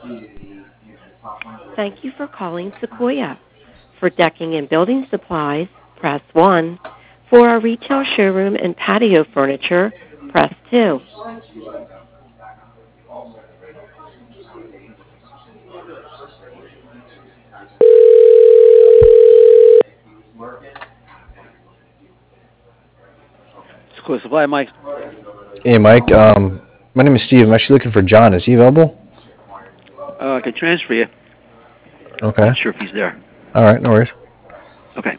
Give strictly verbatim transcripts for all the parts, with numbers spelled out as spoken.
Thank you for calling Sequoia. For decking and building supplies, press one. For our retail showroom and patio furniture, press two. Sequoia Supply, Mike. Hey, Mike. Um, my name is Steve. I'm actually looking for John. Is he available? Uh, I can transfer you. Okay. Not sure if he's there. All right, no worries. Okay.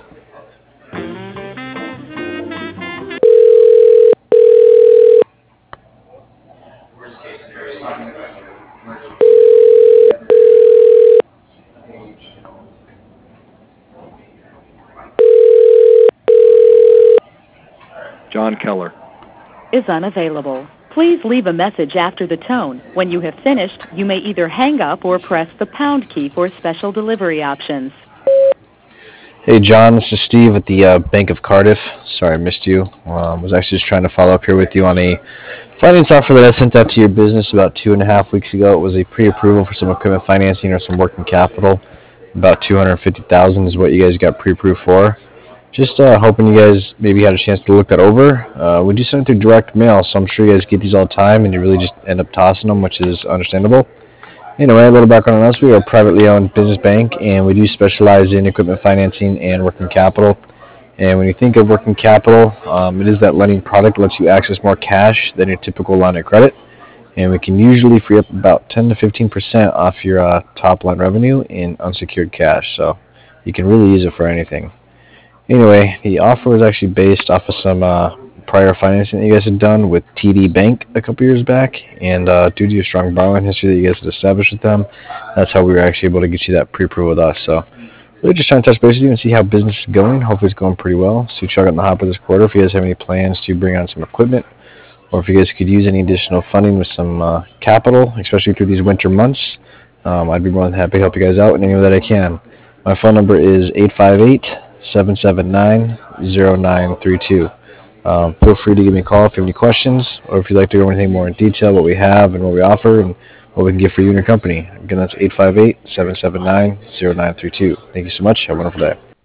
John Keller is unavailable. Please leave a message after the tone. When you have finished, you may either hang up or press the pound key for special delivery options. Hey, John. This is Steve at the uh, Bank of Cardiff. Sorry I missed you. I um, was actually just trying to follow up here with you on a finance offer that I sent out to your business about two and a half weeks ago. It was a pre-approval for some equipment financing or some working capital. About two hundred fifty thousand dollars is what you guys got pre-approved for. Just uh, hoping you guys maybe had a chance to look that over. Uh, we do send it through direct mail, so I'm sure you guys get these all the time, and you really just end up tossing them, which is understandable. Anyway, a little background on us. We are a privately owned business bank, and we do specialize in equipment financing and working capital. And when you think of working capital, um, it is that lending product that lets you access more cash than your typical line of credit. And we can usually free up about ten to fifteen percent off your uh, top line revenue in unsecured cash. So you can really use it for anything. Anyway, the offer was actually based off of some uh, prior financing that you guys had done with T D Bank a couple years back, and uh, due to your strong borrowing history that you guys had established with them, that's how we were actually able to get you that pre-approval with us. So we're just trying to touch base with you and see how business is going. Hopefully it's going pretty well. So check out the hopper this quarter if you guys have any plans to bring on some equipment, or if you guys could use any additional funding with some uh, capital, especially through these winter months. Um, I'd be more than happy to help you guys out in any way that I can. My phone number is eight five eight, seven seven nine, zero nine three two. Um, feel free to give me a call if you have any questions, or if you'd like to go anything more in detail, what we have and what we offer, and what we can get for you and your company. Again, that's eight five eight, seven seven nine, zero nine three two. Thank you so much. Have a wonderful day.